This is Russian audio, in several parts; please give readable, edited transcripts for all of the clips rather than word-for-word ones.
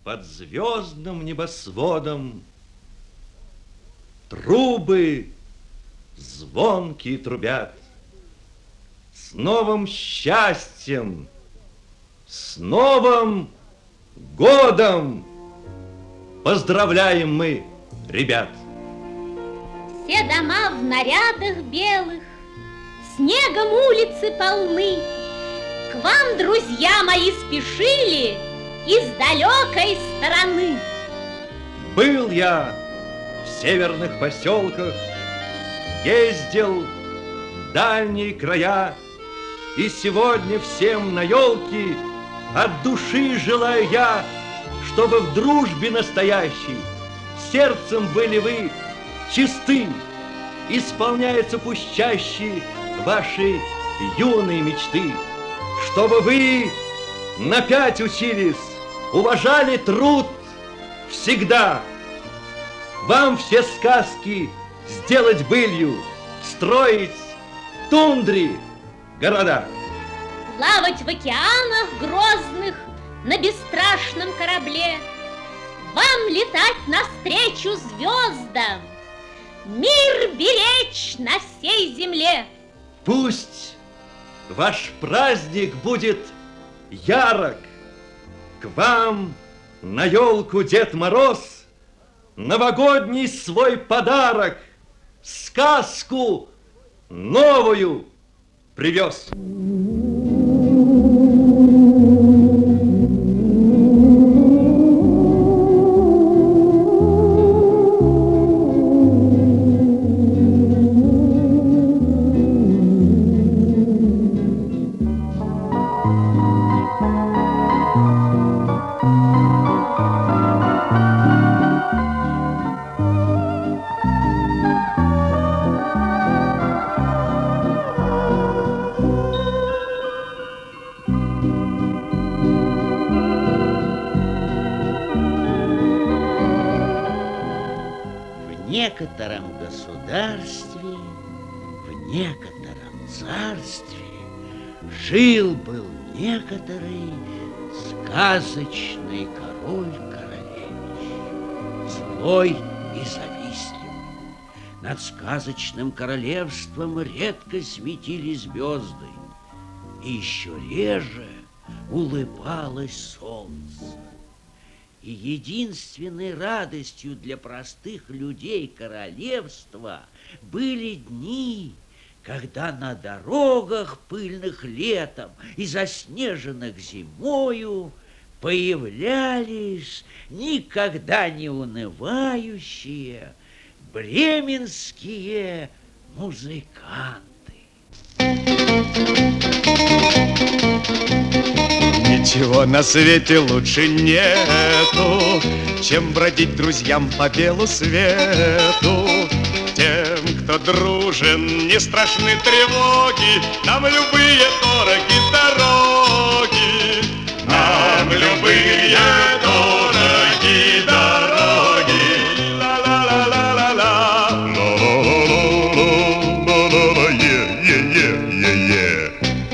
Под звездным небосводом трубы звонкие трубят. С новым счастьем, с Новым годом поздравляем мы, ребят! Все дома в нарядах белых, снегом улицы полны. К вам, друзья мои, спешили из далекой стороны. Был я в северных поселках, ездил в дальние края, и сегодня всем на елке от души желаю я, чтобы в дружбе настоящей сердцем были вы чисты, исполняются пусть чаще ваши юные мечты, чтобы вы напять учились, уважали труд всегда. Вам все сказки сделать былью, строить тундри города. Плавать в океанах грозных на бесстрашном корабле, вам летать навстречу звездам, мир беречь на всей земле. Пусть ваш праздник будет ярок, к вам на елку Дед Мороз новогодний свой подарок, сказку новую привез. В некотором государстве, в некотором царстве жил-был некоторый сказочный король-королевич, злой и завистливый. Над сказочным королевством редко светили звезды, и еще реже улыбалось солнце. И единственной радостью для простых людей королевства были дни, когда на дорогах пыльных летом и заснеженных зимою появлялись никогда не унывающие бременские музыканты. Ничего на свете лучше нету, чем бродить друзьям по белу свету. Тем, кто дружен, не страшны тревоги, нам любые дороги дороги. Нам любые дороги дороги. Ла-ла-ла-ла-ла-ла. Ла-ла-ла-ла-ла-ла-ла. Е-е-е-е-е.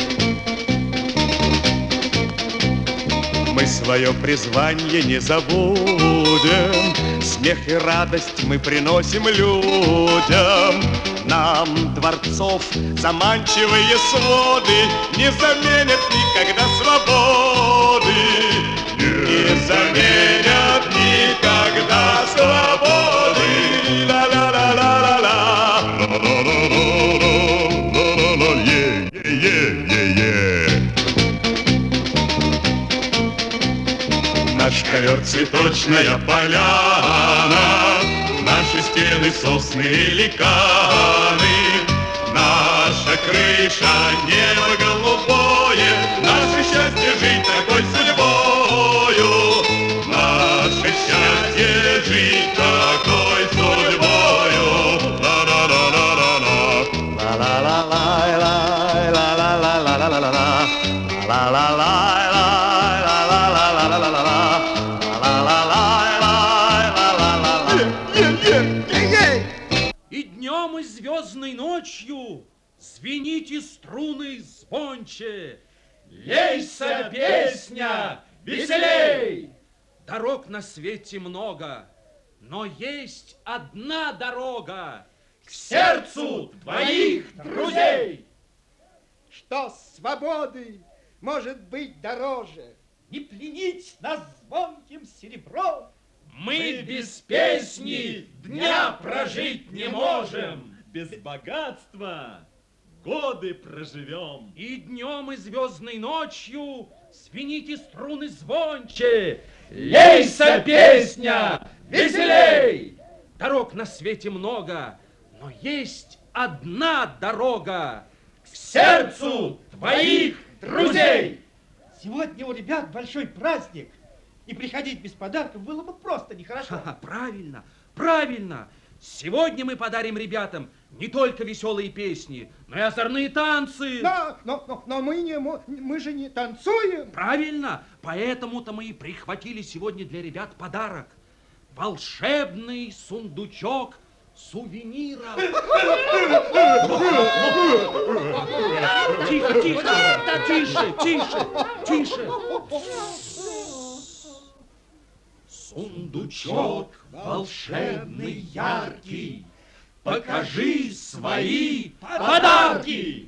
Мы свое призвание не забудем, смех и радость мы приносим людям. Нам дворцов заманчивые своды не заменят никогда свободы. Не заменят никогда свободы. Ла-ла-ла-ла-ла-ла. Ла-ла-ла-ла-ла-ла-ла. Е-е-е-е-е. Наш ковер цветочная поляна, наши стены сосны и ликаны, наша крыша небо голубое, наше счастье жить такой судьбою, наше счастье жить такой судьбою. Ла-ла-ла-ла-ла-ла. Ла-ла-ла-ла-ла-ла-ла-ла-ла-ла-ла. Ла-ла-ла. И днем, и звездной ночью звените струны звонче. Лейся, песня, веселей! Дорог на свете много, но есть одна дорога к сердцу твоих друзей. Что свободы может быть дороже? Не пленить нас звонким серебром. Мы без песни дня прожить не можем. Без богатства годы проживем. И днем, и звездной ночью звените струны звонче. Лейся, песня, веселей! Дорог на свете много, но есть одна дорога к сердцу твоих друзей. Сегодня у ребят большой праздник, и приходить без подарков было бы просто нехорошо. Правильно, правильно. Сегодня мы подарим ребятам не только веселые песни, но и озорные танцы. Но мы же не танцуем. Правильно, поэтому-то мы и прихватили сегодня для ребят подарок. Волшебный сундучок сувениров. Тихо, тише, тише, тише. Сундучок волшебный, яркий, покажи свои подарки.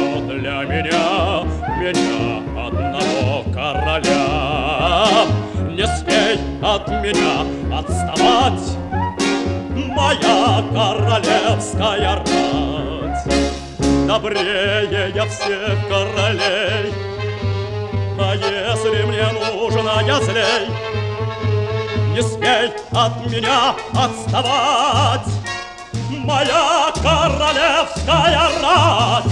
меня одного короля. Не смей от меня отставать, моя королевская рать. Добрее я всех королей, а если мне нужна я злей. Не смей от меня отставать, моя королевская рать.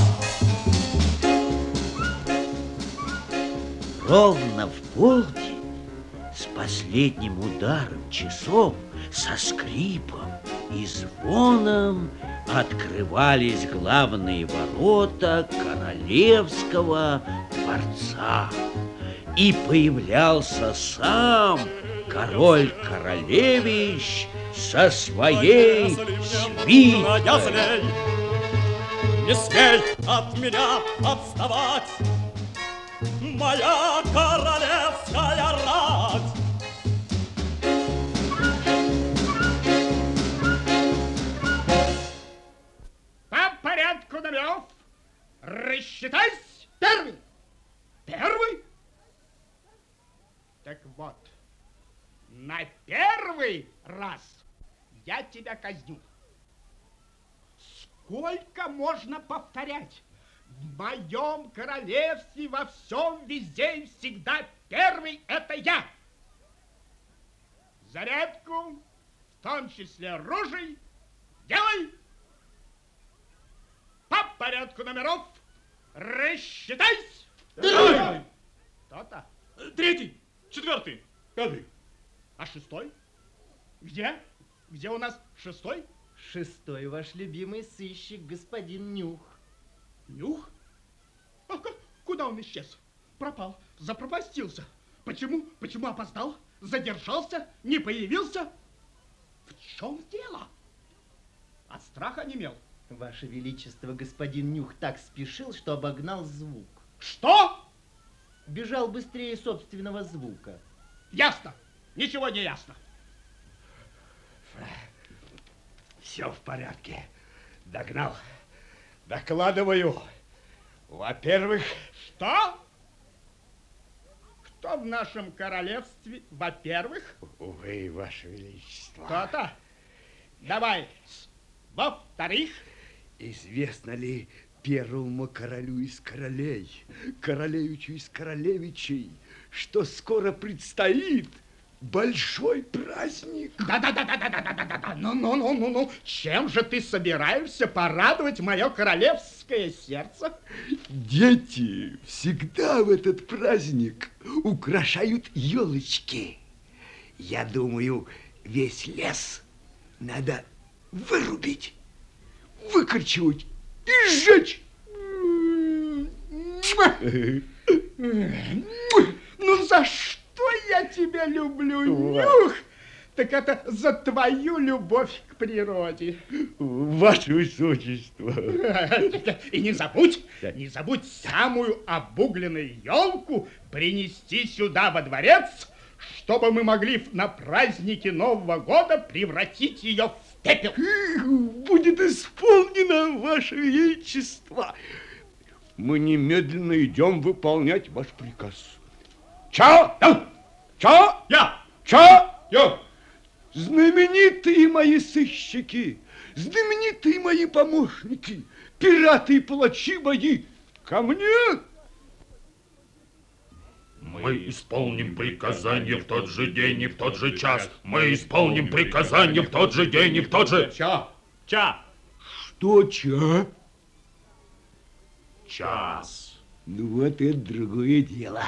Ровно в полдень с последним ударом часов, со скрипом и звоном открывались главные ворота королевского дворца. И появлялся сам король-королевич со своей свитой. Не смей от меня отставать, моя королевская рать. По порядку номеров рассчитайся. Первый. Первый? Так вот, на первый раз я тебя казню. Сколько можно повторять? В моем королевстве во всем, везде и всегда первый это я. Зарядку, в том числе ружей, делай. По порядку номеров рассчитайся. Кто-то. Третий, четвертый, пятый. А шестой? Где? Где у нас шестой? Шестой ваш любимый сыщик, господин Нюх. Нюх? А куда он исчез? Пропал, запропастился. Почему? Почему опоздал? Задержался? Не появился? В чем дело? От страха онемел. Ваше Величество, господин Нюх так спешил, что обогнал звук. Что? Бежал быстрее собственного звука. Ясно. Ничего не ясно. Все в порядке. Догнал. Докладываю. Во-первых... Что? Что в нашем королевстве, во-первых? Увы, Ваше Величество. То-то. Давай. Во-вторых... Известно ли первому королю из королей, королевичу из королевичей, что скоро предстоит большой праздник? Да. Ну. Чем же ты собираешься порадовать мое королевское сердце? Дети всегда в этот праздник украшают елочки. Я думаю, весь лес надо вырубить, выкорчевать и сжечь. Ну, за что я тебя люблю, Нюх? Так это за твою любовь к природе. Ваше Высочество. И не забудь самую обугленную елку принести сюда во дворец, чтобы мы могли на празднике Нового года превратить ее в пепел. Будет исполнено, Ваше Величество. Мы немедленно идем выполнять ваш приказ. Я! Знаменитые мои сыщики, знаменитые мои помощники, пираты и палачи мои, ко мне! Мы исполним приказание в тот же день и в тот же час. Мы исполним приказание в тот же день и в тот же... Ча. Что ча? Час. Ну вот это другое дело.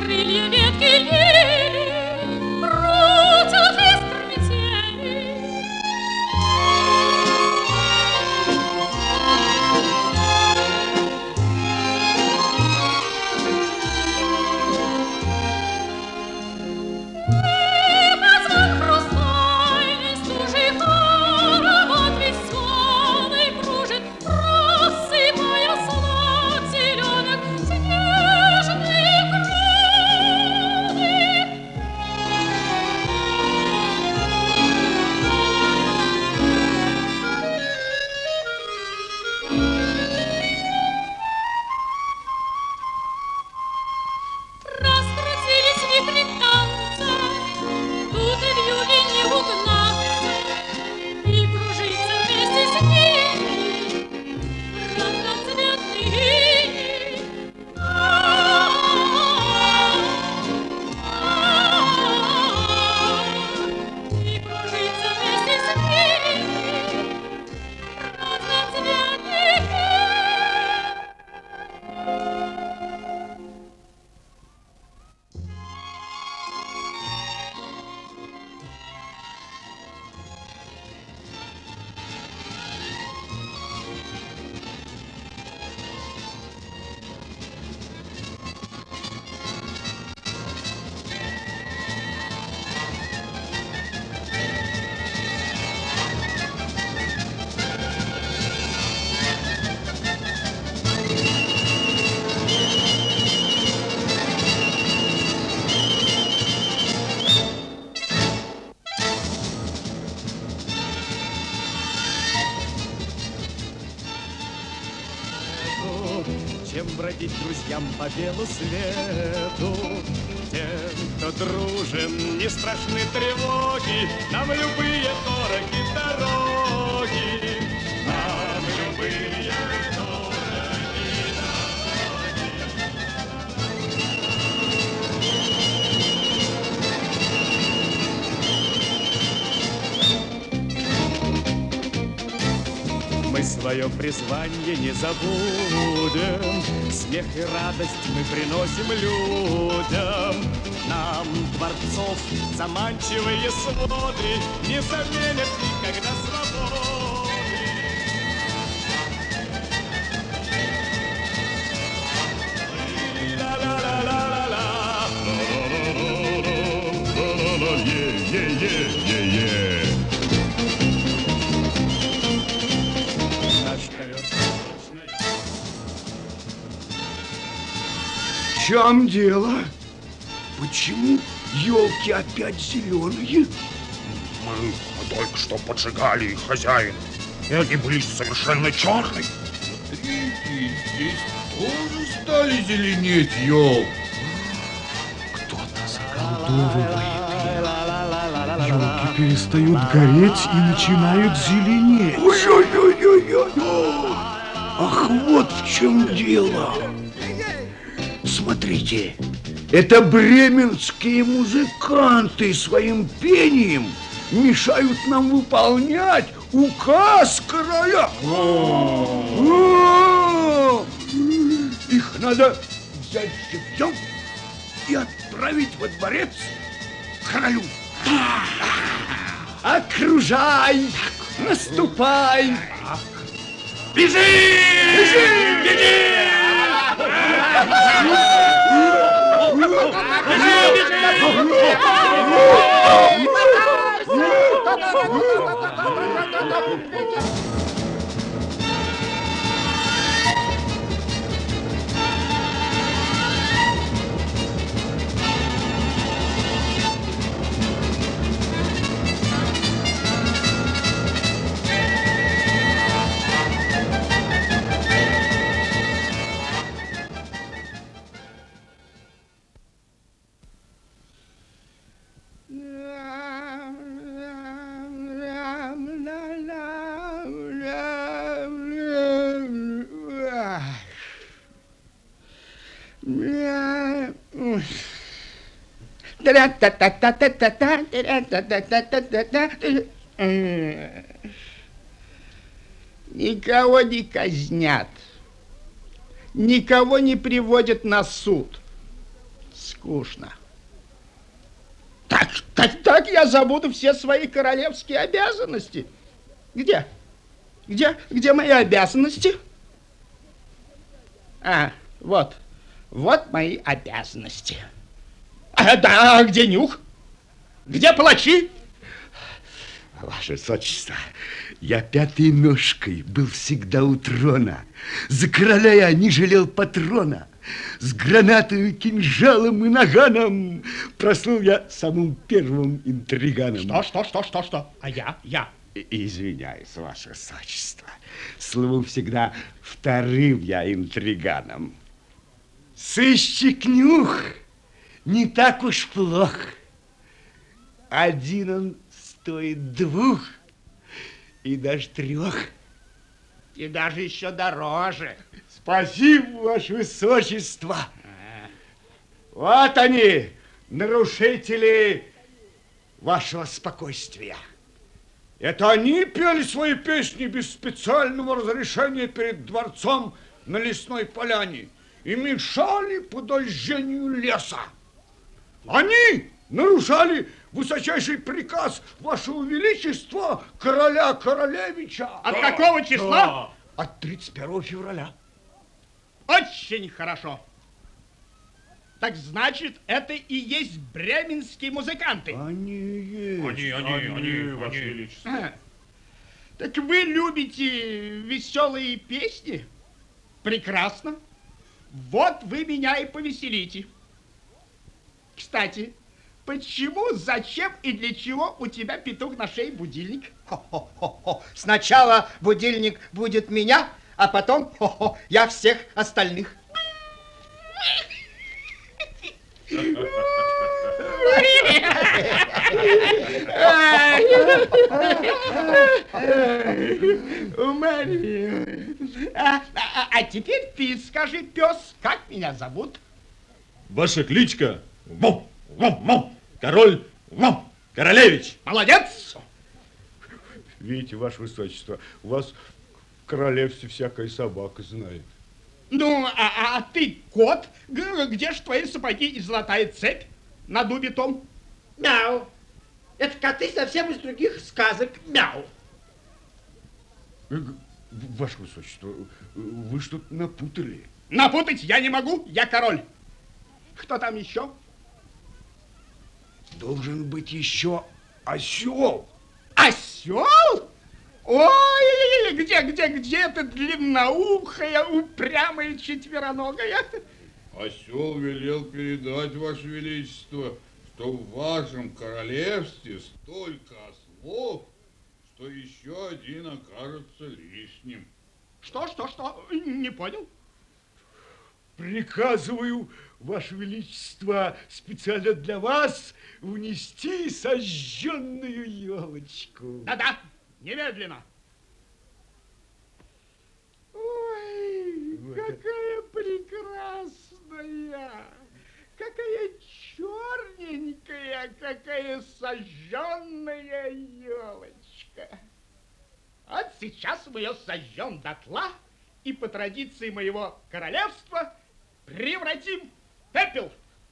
крылья ветки ели, крутят искры метели. Чем бродить друзьям по белу свету, тем, кто дружен, не страшны тревоги, нам любые дороги дороги, нам любые дороги дороги. Мы свое призвание не забудем, смех и радость мы приносим людям. Нам дворцов заманчивые своды не заменят никогда свободы. В чем дело? Почему елки опять зеленые? Мы только что поджигали их, хозяин, и они были совершенно черные. Смотрите, здесь тоже стали зеленеть елки. Кто-то заколдовывает. Елки перестают гореть и начинают зеленеть. Ой-ой-ой-ой-ой! Ах, вот в чем дело. Смотрите, это бременские музыканты своим пением мешают нам выполнять указ короля. Их надо взять живьем и отправить во дворец к королю. Окружай, наступай. Бежи! Бежи! Беги! Никого не казнят, никого не приводят на суд. скучно. Так я забуду все свои королевские обязанности. Где мои обязанности? Вот мои обязанности. А где Нюх? Где палачи? Ваше Высочество, я пятой ножкой был всегда у трона. За короля я не жалел патрона. С гранатой, кинжалом и наганом прослыл я самым первым интриганом. Что? А я? Извиняюсь, Ваше Высочество. Словом, всегда вторым я интриганом. Сыщик Нюх не так уж плох. Один он стоит 2 и даже 3. И даже еще дороже. Спасибо, Ваше Высочество. Вот они, нарушители вашего спокойствия. Это они пели свои песни без специального разрешения перед дворцом на лесной поляне и мешали продолжению леса. Они нарушали высочайший приказ Вашего Величества, короля-королевича. От какого числа? От 31 февраля. Очень хорошо. Так значит, это и есть бременские музыканты. Они есть. Они, Ваше Величество. Так вы любите веселые песни? Прекрасно. Вот вы меня и повеселите. Кстати, почему, зачем и для чего у тебя, петух, на шее будильник? Сначала будильник будет меня, а потом я всех остальных. А теперь ты скажи, пес, как меня зовут? Ваша кличка Король Королевич. Молодец! Видите, Ваше Высочество, у вас в королевстве всякая собака знает. Ну, а ты кот? Где ж твои сапоги и золотая цепь на дубе том? Мяу. Это коты совсем из других сказок. Мяу. Ваше Высочество, вы что-то напутали. Напутать я не могу, я король. Кто там еще? Должен быть еще осел. Осел? Ой, где ты длинноухая, упрямая, четвероногая? Осел велел передать, Ваше Величество, что в вашем королевстве столько ослов, что еще один окажется лишним. Что? Не понял. Приказываю, Ваше Величество, специально для вас унести сожженную елочку. Да-да, немедленно. Ой, вот какая прекрасная, какая черненькая, какая сожженная елочка. Вот сейчас мы ее сожжем дотла и по традиции моего королевства превратим в пепел.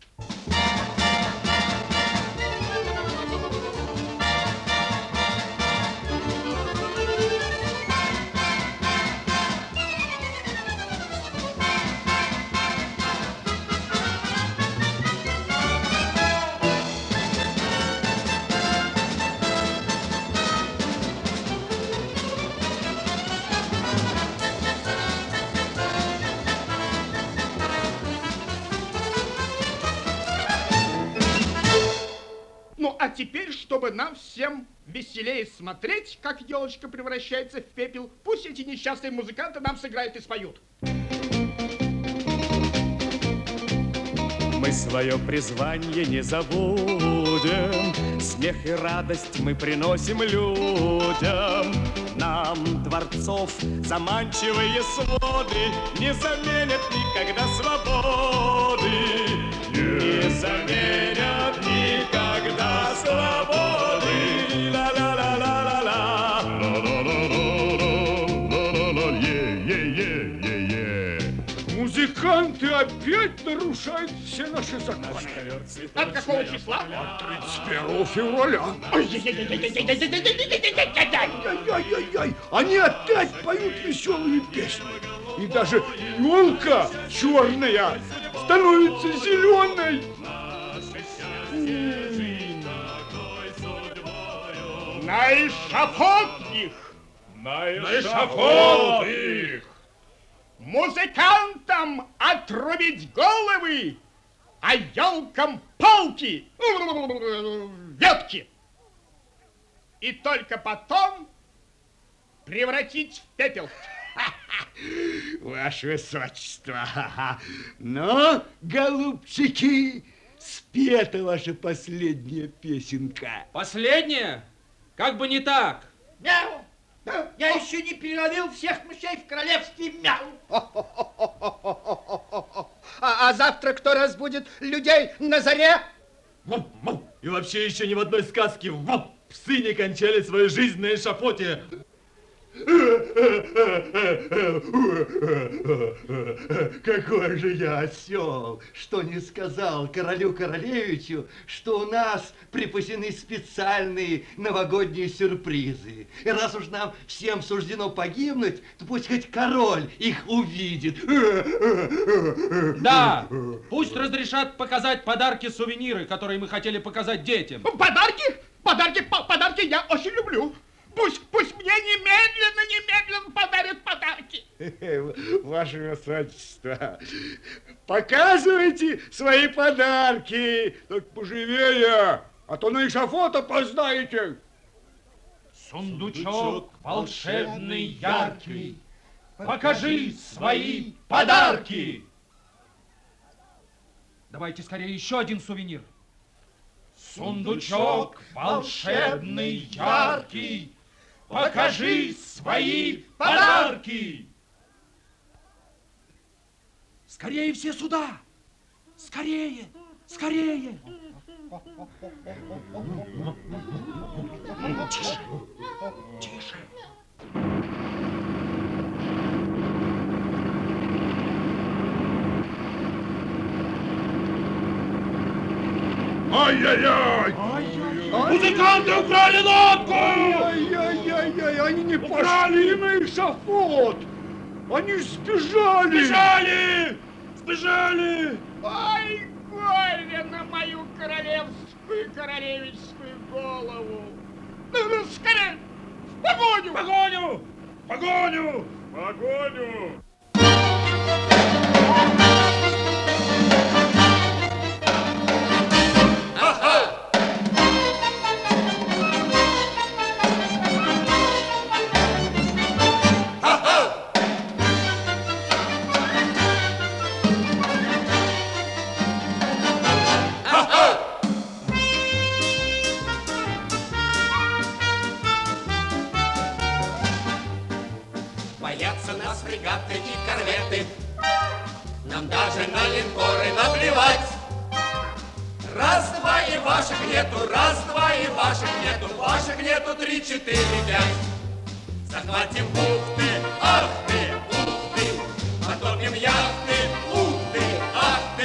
Ну, а теперь, чтобы нам всем веселее смотреть, как елочка превращается в пепел, пусть эти несчастные музыканты нам сыграют и споют. Мы свое призвание не забудем, смех и радость мы приносим людям. Нам дворцов заманчивые своды не заменят никогда свободы. Не заменят никогда свободы. Ла-ла-ла-ла-ла-ла. Музыка! музыканты опять нарушают все наши законы. От какого числа? 31 февраля. Ай-яй-яй-яй-яй-яй-яй-яй-яй! Они опять поют веселые песни. И даже елка черная становится зеленой. На эшафот их! На эшафот их! Музыкантам отрубить головы, а елкам палки, ветки. И только потом превратить в пепел. Ваше Высочество, ну, голубчики, спета ваша последняя песенка. Последняя? Как бы не так. Мяу! Я еще не переловил всех мышей в королевстве, мяу! А завтра кто разбудит людей на заре? И вообще еще ни в одной сказке псы не кончали свою жизнь на эшафоте. Какой же я осел, что не сказал королю-королевичу, что у нас припасены специальные новогодние сюрпризы. И раз уж нам всем суждено погибнуть, то пусть хоть король их увидит. Да, пусть разрешат показать подарки-сувениры, которые мы хотели показать детям. Подарки? Подарки я очень люблю. Пусть мне немедленно подарят подарки. Ваше Высочество, показывайте свои подарки, только поживее, а то на эшафот опоздаете. Сундучок волшебный, яркий, покажи свои подарки. Давайте скорее еще один сувенир. Сундучок волшебный, яркий, покажи свои подарки. Скорее все сюда! Скорее! Скорее! Тише! Тише! Ай-яй-яй! Музыканты украли лодку! Ай-яй-яй-яй! Они не пошли на эшафот! Они сбежали! Сбежали! Сбежали! Ой, горе на мою королевскую королевичскую голову! Ну, скорее! В погоню! Погоню! Погоню! Погоню! Боятся нас фрегаты и корветы, нам даже на линкоры наплевать. Раз-два и ваших нету, раз-два и ваших нету, 3, 4, 5. Захватим бухты, ах ты, ух ты, потопим яхты, ух ты, ах ты,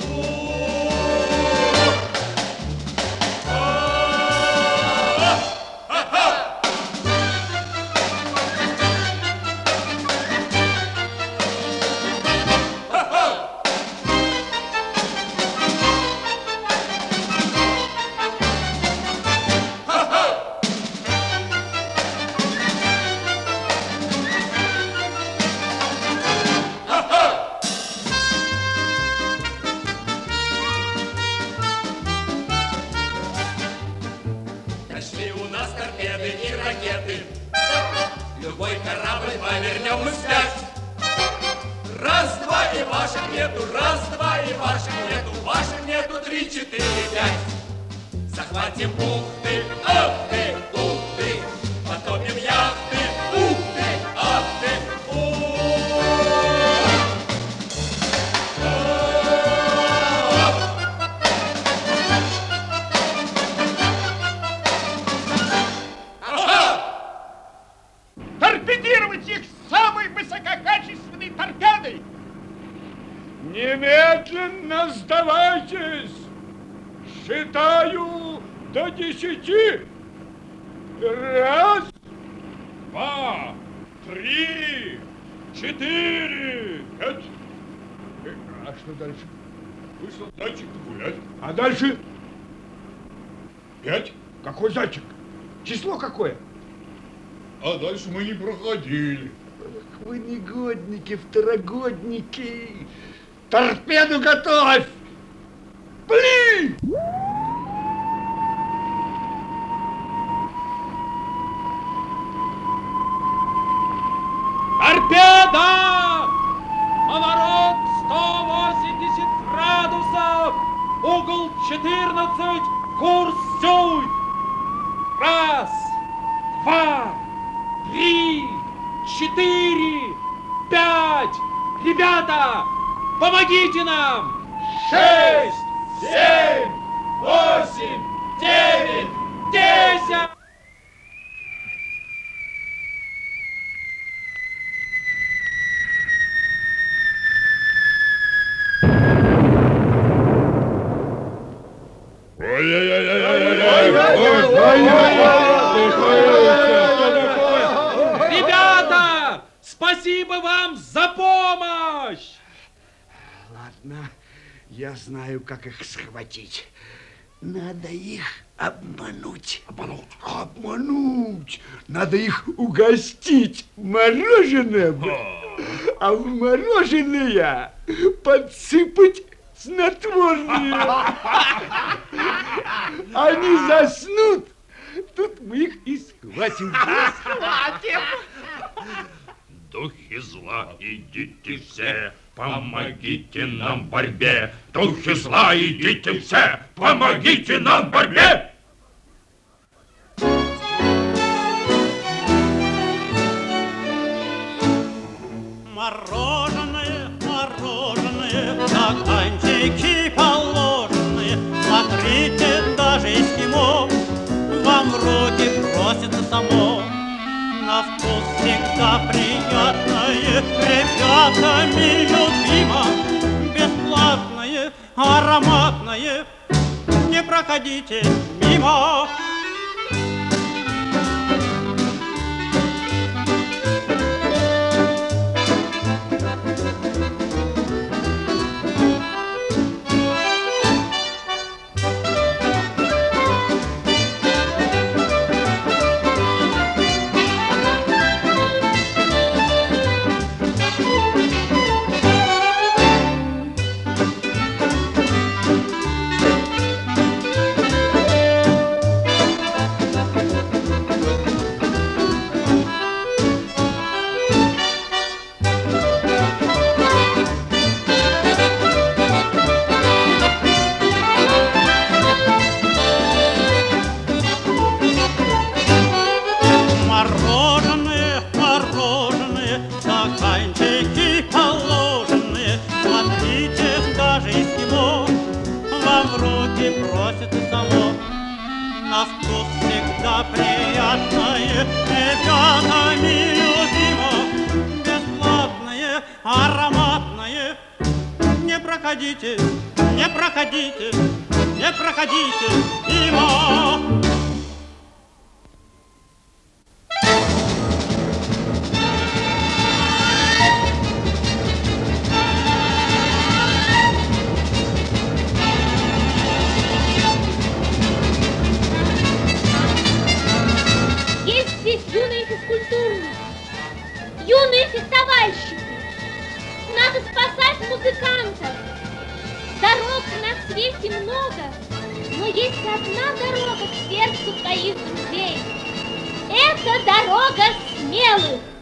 Нашли у нас торпеды и ракеты, любой корабль повернем мы вспять. Раз-два и ваших нету, раз-два и ваших нету, 3, 4, 5. Захватим бухты, ах ты, ух ты, потопим яхты, ух ты, ах ты, Торпедировать их самой высококачественной торпедой! Немедленно сдавайтесь! Считаю до 10. 1, 2, 3, 4, 5. А что дальше? Вышел зайчик гулять. А дальше? 5. Какой зайчик? Число какое? А дальше мы не проходили. Ах, вы негодники, второгодники. Торпеду готовь! Пли! Торпеда! Поворот 180 градусов! Угол 14, курс сюй! 1, 2, 3, 4, 5! Ребята, помогите нам! 6, 7, 8, 9, 10! Ребята, спасибо вам за помощь! Ладно, я знаю, как их схватить. Надо их обмануть. Обмануть. Надо их угостить мороженым, а в мороженое подсыпать снотворное. Они заснут, тут мы их и схватим. Духи зла, идите все, помогите нам в борьбе. Духи зла, идите все, помогите нам в борьбе. Мороженое, мороженое, стаканчики положенные. Смотрите, даже эскимо вам в руки просится само. На вкус всегда приятное, ребятами любимо. Бесплатное, ароматное, не проходите мимо. Мороженое, мороженое, стаканчики положенные. Смотрите, даже эскимо вам в руки просится само. На вкус всегда приятное, ребятами любимо. Бесплатное, ароматное, не проходите, не проходите, не проходите мимо. Есть здесь юные физкультурники, юные фехтовальщики. Надо спасать музыкантов. Дорог на свете много, но есть одна дорога к сердцу твоих друзей. Это дорога смелых.